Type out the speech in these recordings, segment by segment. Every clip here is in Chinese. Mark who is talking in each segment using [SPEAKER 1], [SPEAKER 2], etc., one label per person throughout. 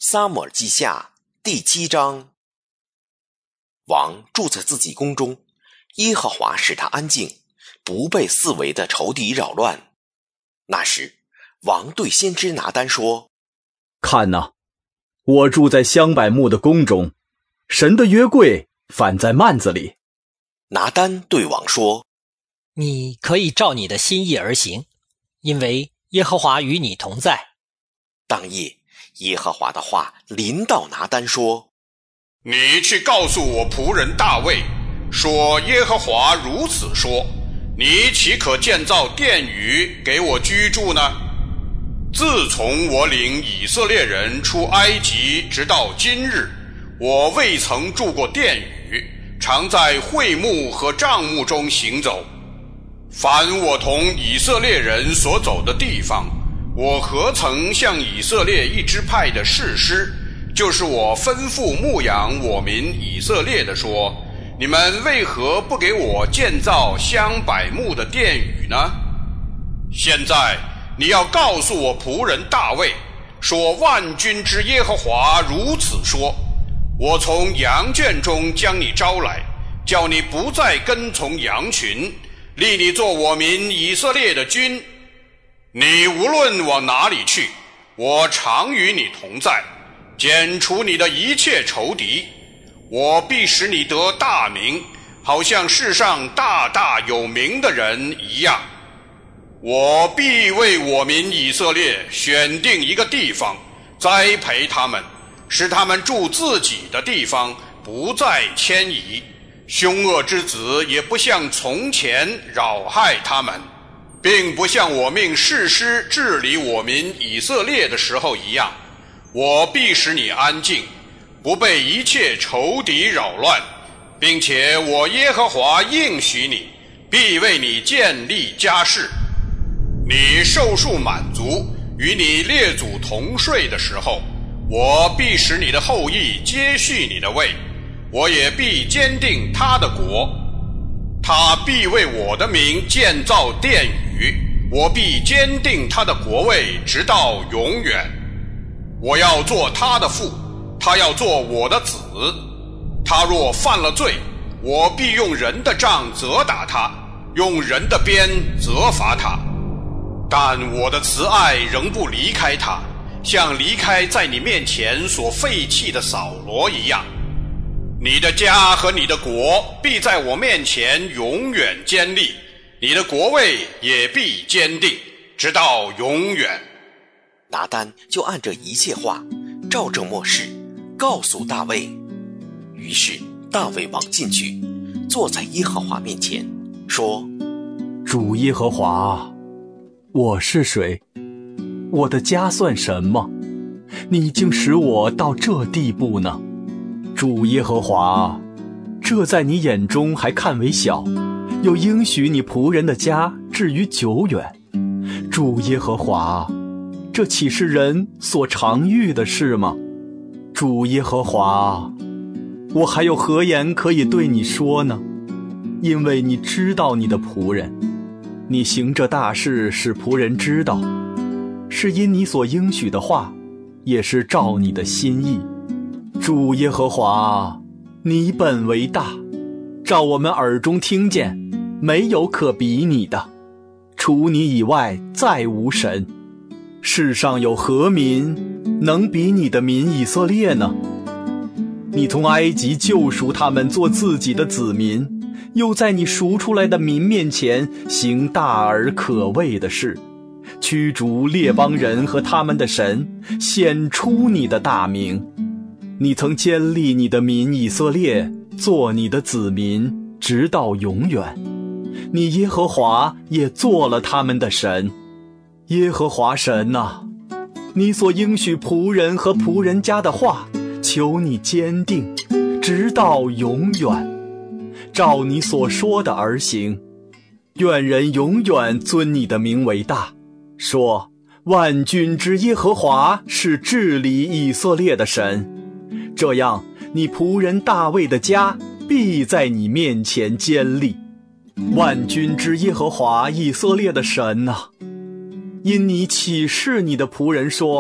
[SPEAKER 1] 撒母耳记下第7章。王住在自己宫中，耶和华使他安静，不被四围的仇敌扰乱。那时，王对先知拿单说：
[SPEAKER 2] 看哪，我住在香柏木的宫中，神的约柜反在幔子里。
[SPEAKER 1] 拿单对王说：
[SPEAKER 3] 你可以照你的心意而行，因为耶和华与你同在。
[SPEAKER 1] 当夜，耶和华的话临到拿单说：
[SPEAKER 4] 你去告诉我仆人大卫，说耶和华如此说，你岂可建造殿宇给我居住呢？自从我领以色列人出埃及直到今日，我未曾住过殿宇，常在会幕和帐幕中行走。凡我同以色列人所走的地方，我何曾向以色列一支派的士师，就是我吩咐牧养我民以色列的说，你们为何不给我建造香柏木的殿宇呢？现在你要告诉我仆人大卫，说万军之耶和华如此说，我从羊圈中将你招来，叫你不再跟从羊群，立你做我民以色列的君。你无论往哪里去，我常与你同在，剪除你的一切仇敌。我必使你得大名，好像世上大大有名的人一样。我必为我民以色列选定一个地方，栽培他们，使他们住自己的地方，不再迁移。凶恶之子也不像从前扰害他们，并不像我命士师治理我民以色列的时候一样。我必使你安静，不被一切仇敌扰乱，并且我耶和华应许你，必为你建立家室。你寿数满足，与你列祖同睡的时候，我必使你的后裔接续你的位，我也必坚定他的国。他必为我的名建造殿宇，我必坚定他的国位直到永远。我要做他的父，他要做我的子。他若犯了罪，我必用人的杖责打他，用人的鞭责罚他。但我的慈爱仍不离开他，像离开在你面前所废弃的扫罗一样。你的家和你的国必在我面前永远坚立，你的国位也必坚定，直到永远。
[SPEAKER 1] 拿单就按这一切话照着默示告诉大卫。于是大卫王进去，坐在耶和华面前，说：
[SPEAKER 2] 主耶和华，我是谁？我的家算什么？你竟使我到这地步呢？主耶和华，这在你眼中还看为小，又应许你仆人的家至于久远。主耶和华，这岂是人所常遇的事吗？主耶和华，我还有何言可以对你说呢？因为你知道你的仆人，你行这大事使仆人知道，是因你所应许的话，也是照你的心意。主耶和华，你本为大，照我们耳中听见，没有可比你的，除你以外再无神。世上有何民能比你的民以色列呢？你从埃及救赎他们做自己的子民，又在你赎出来的民面前行大而可畏的事，驱逐列邦人和他们的神，显出你的大名。你曾坚立你的民以色列，做你的子民，直到永远。你耶和华也做了他们的神。耶和华神啊，你所应许仆人和仆人家的话，求你坚定，直到永远。照你所说的而行。愿人永远尊你的名为大，说万军之耶和华是治理以色列的神。这样，你仆人大卫的家必在你面前坚立。万军之耶和华以色列的神啊，因你启示你的仆人说，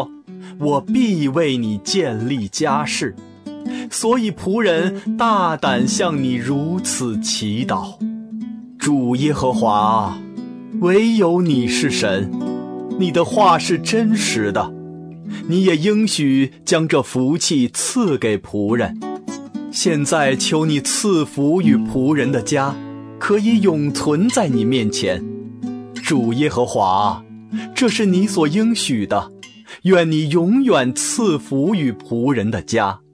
[SPEAKER 2] 我必为你建立家室。所以仆人大胆向你如此祈祷。主耶和华，唯有你是神，你的话是真实的，你也应许将这福气赐给仆人。现在求你赐福与仆人的家，可以永存在你面前。主耶和华，这是你所应许的，愿你永远赐福与仆人的家。